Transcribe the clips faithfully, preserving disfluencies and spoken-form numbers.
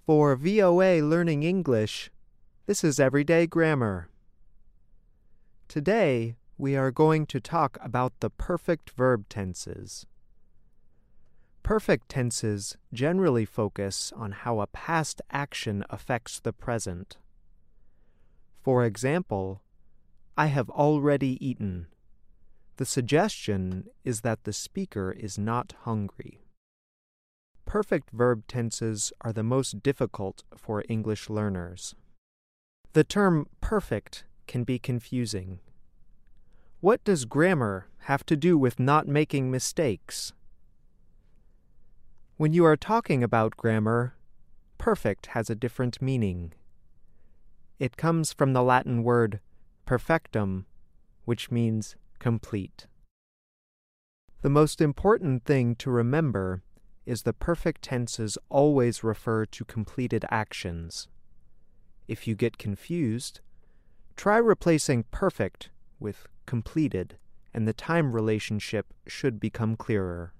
For V O A Learning English, this is Everyday Grammar. Today, we are going to talk about the perfect verb tenses. Perfect tenses generally focus on how a past action affects the present. For example, I have already eaten. The suggestion is that the speaker is not hungry. Perfect verb tenses are the most difficult for English learners. The term perfect can be confusing. What does grammar have to do with not making mistakes? When you are talking about grammar, perfect has a different meaning. It comes from the Latin word perfectum, which means complete. The most important thing to remember is the perfect tenses always refer to completed actions. If you get confused, try replacing perfect with completed, and the time relationship should become clearer.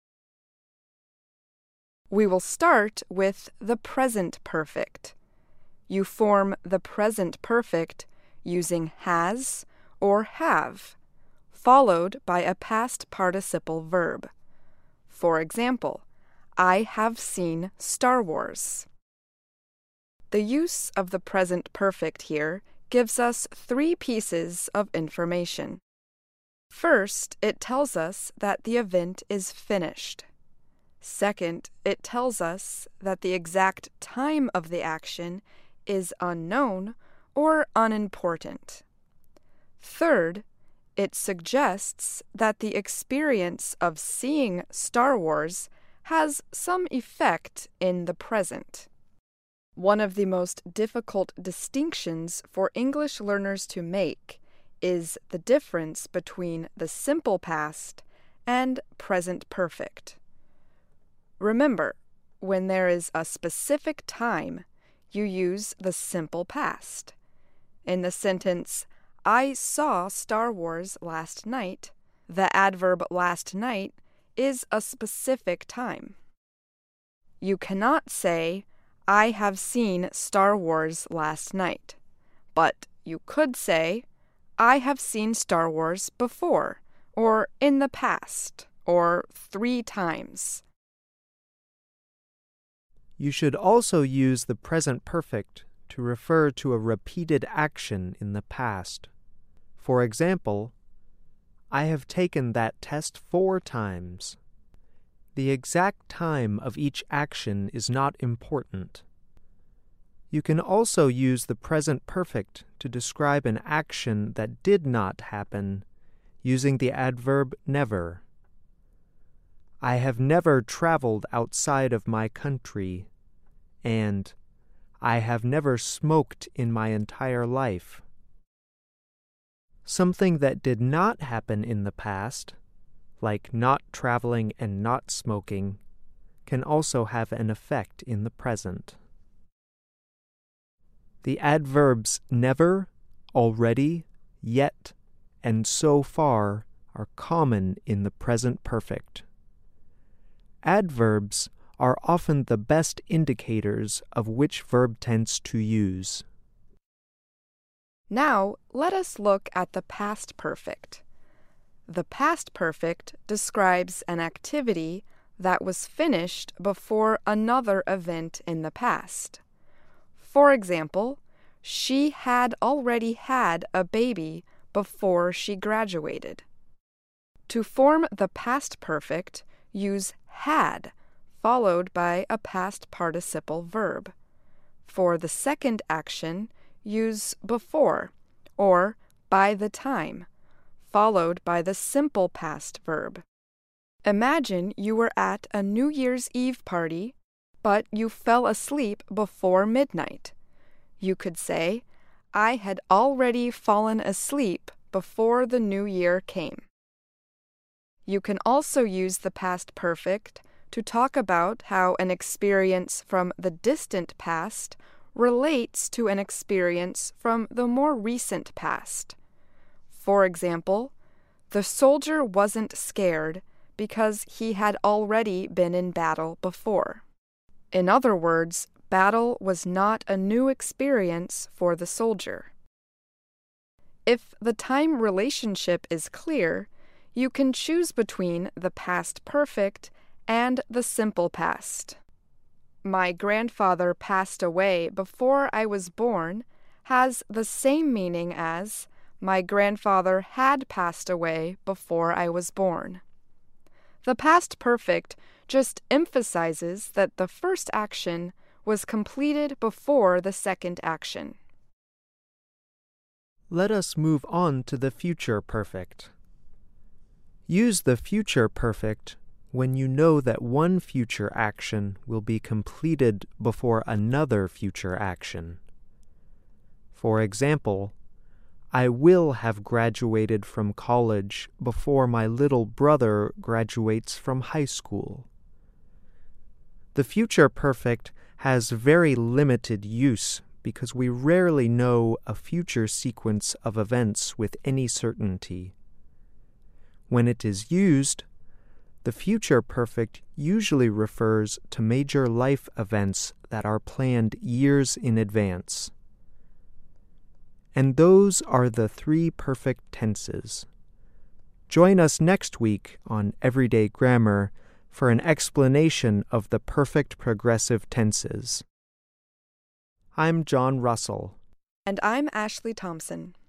We will start with the present perfect. You form the present perfect using has or have, followed by a past participle verb. For example, I have seen Star Wars. The use of the present perfect here gives us three pieces of information. First, it tells us that the event is finished. Second, it tells us that the exact time of the action is unknown or unimportant. Third, it suggests that the experience of seeing Star Wars has some effect in the present. One of the most difficult distinctions for English learners to make is the difference between the simple past and present perfect. Remember, when there is a specific time, you use the simple past. In the sentence, I saw Star Wars last night, the adverb last night is a specific time. You cannot say, I have seen Star Wars last night, but you could say, I have seen Star Wars before, or in the past, or three times. You should also use the present perfect to refer to a repeated action in the past. For example, I have taken that test four times. The exact time of each action is not important. You can also use the present perfect to describe an action that did not happen, using the adverb never. I have never traveled outside of my country, and I have never smoked in my entire life. Something that did not happen in the past, like not traveling and not smoking, can also have an effect in the present. The adverbs never, already, yet, and so far are common in the present perfect. Adverbs are often the best indicators of which verb tense to use. Now, let us look at the past perfect. The past perfect describes an activity that was finished before another event in the past. For example, she had already had a baby before she graduated. To form the past perfect, use had, followed by a past participle verb. For the second action, use before, or by the time, followed by the simple past verb. Imagine you were at a New Year's Eve party, but you fell asleep before midnight. You could say, I had already fallen asleep before the new year came. You can also use the past perfect to talk about how an experience from the distant past relates to an experience from the more recent past. For example, the soldier wasn't scared because he had already been in battle before. In other words, battle was not a new experience for the soldier. If the time relationship is clear, you can choose between the past perfect and the simple past. My grandfather passed away before I was born has the same meaning as my grandfather had passed away before I was born. The past perfect just emphasizes that the first action was completed before the second action. Let us move on to the future perfect. Use the future perfect when you know that one future action will be completed before another future action. For example, I will have graduated from college before my little brother graduates from high school. The future perfect has very limited use because we rarely know a future sequence of events with any certainty. When it is used, the future perfect usually refers to major life events that are planned years in advance. And those are the three perfect tenses. Join us next week on Everyday Grammar for an explanation of the perfect progressive tenses. I'm John Russell. And I'm Ashley Thompson.